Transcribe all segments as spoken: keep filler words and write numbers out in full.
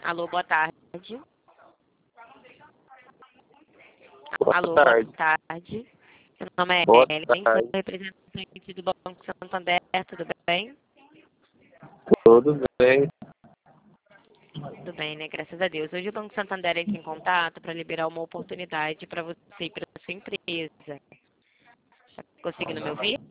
Alô, boa tarde. Boa Alô, tarde. boa tarde. Meu nome é Boa Ellen, tarde. sou representante do Banco Santander, tudo bem? Tudo bem? Tudo bem, né? Graças a Deus. Hoje o Banco Santander entra em contato para liberar uma oportunidade para você e para a sua empresa. Tá conseguindo me ouvir?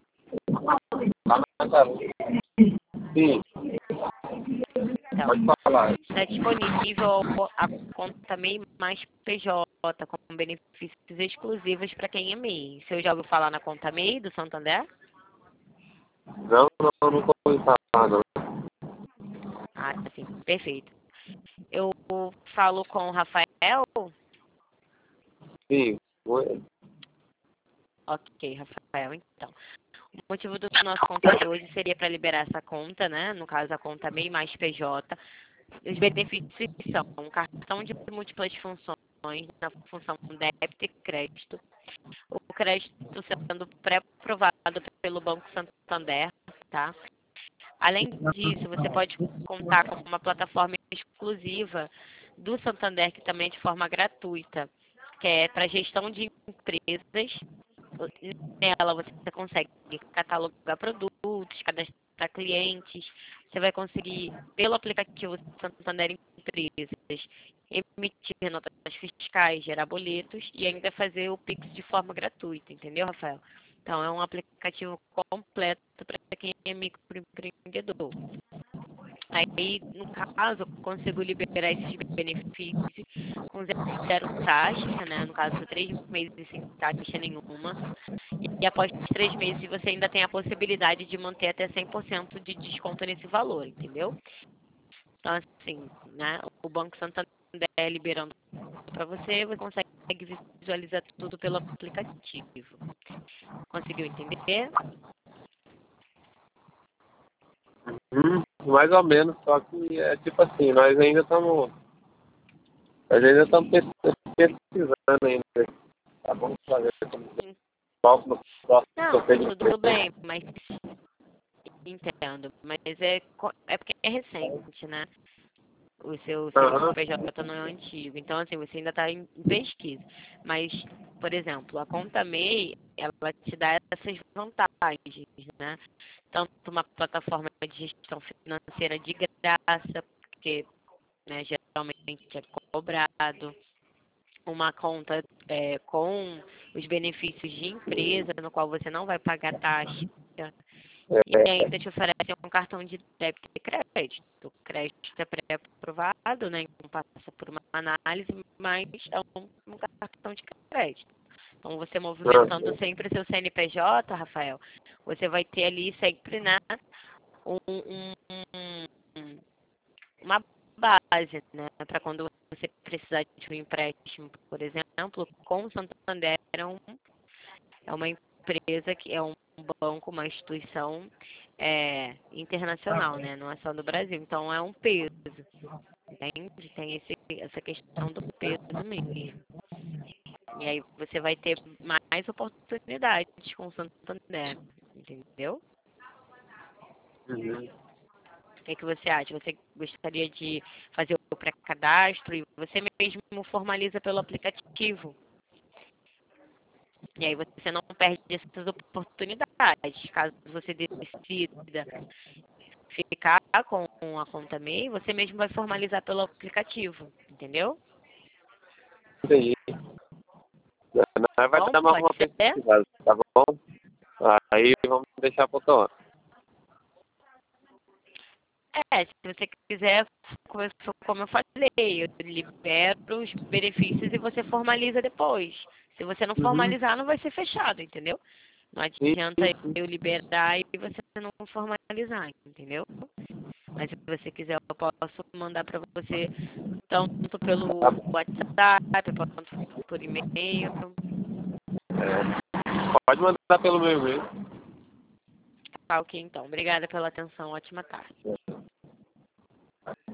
Sim, Então, pode falar. está disponível a conta M E I mais P J, com benefícios exclusivos para quem é M E I. Você já ouviu falar na conta M E I do Santander? Não, não, não ouvi falar, não. Ah, sim, perfeito. Eu falo com o Rafael. Sim, oi. Ok, Rafael, então. O motivo do nosso contato hoje seria para liberar essa conta, né? No caso, a conta M E I mais P J. Os benefícios são um cartão de múltiplas funções, na função débito e crédito. O crédito sendo pré-aprovado pelo Banco Santander, tá? Além disso, você pode contar com uma plataforma exclusiva do Santander, que também é de forma gratuita, que é para gestão de empresas. Nela você consegue catalogar produtos, cadastrar clientes, você vai conseguir, pelo aplicativo Santander Empresas, emitir notas fiscais, gerar boletos e ainda fazer o Pix de forma gratuita, entendeu, Rafael? Então, é um aplicativo completo para quem é microempreendedor. Aí, no caso, eu consigo liberar esses benefícios com zero taxa, né? No caso, três meses sem taxa nenhuma. E após três meses, você ainda tem a possibilidade de manter até cem por cento de desconto nesse valor, entendeu? Então, assim, né? O Banco Santander liberando para você, você consegue visualizar tudo pelo aplicativo. Conseguiu entender? Hum, mais ou menos, só que é tipo assim, nós ainda estamos. Nós ainda estamos pesquisando ainda. Tá bom? Fazer como qual no próximo Não, sorteio de tudo presente. bem, mas entendo. Mas é, co- é porque é recente, né? O seu Aham. C N P J não é antigo. Então, assim, você ainda está em pesquisa. Mas, por exemplo, a conta M E I, ela te dá essas vantagens, né? Tanto uma plataforma de gestão financeira de graça, porque, né, geralmente é cobrado. Uma conta é, com os benefícios de empresa, no qual você não vai pagar taxa. E É, ainda te oferece um cartão de débito e crédito. O crédito é pré-aprovado, né? Então passa por uma análise, mas é um, um cartão de crédito. Então, você movimentando sempre seu C N P J, Rafael, você vai ter ali sempre, né, um, um, um- uma base, né, para quando você precisar de um empréstimo, por exemplo, com o Santander é um é uma empresa que é um banco, uma instituição é, internacional, né? Não é só do Brasil. Então é um peso, entende? Tem esse, essa questão do peso mesmo. E aí você vai ter mais oportunidades com o Santander, entendeu? uhum. O que, é que você acha? Você gostaria de fazer o pré-cadastro e você mesmo formaliza pelo aplicativo? E aí você não perde essas oportunidades. Caso você decida ficar com a conta M E I, você mesmo vai formalizar pelo aplicativo, entendeu? Entendi. Nós vai Bom, dar mais pode uma ser? pesquisada, tá bom? Aí vamos deixar para outra hora. É, se você quiser, como eu falei, eu libero os benefícios e você formaliza depois. Se você não Uhum. formalizar, não vai ser fechado, entendeu? Não Sim, adianta eu liberar e você não formalizar, entendeu? Mas se você quiser, eu posso mandar para você tanto pelo tá bom. WhatsApp, quanto por e-mail. É, pode mandar pelo meu e-mail. Tá ok, então. Obrigada pela atenção. Ótima tarde.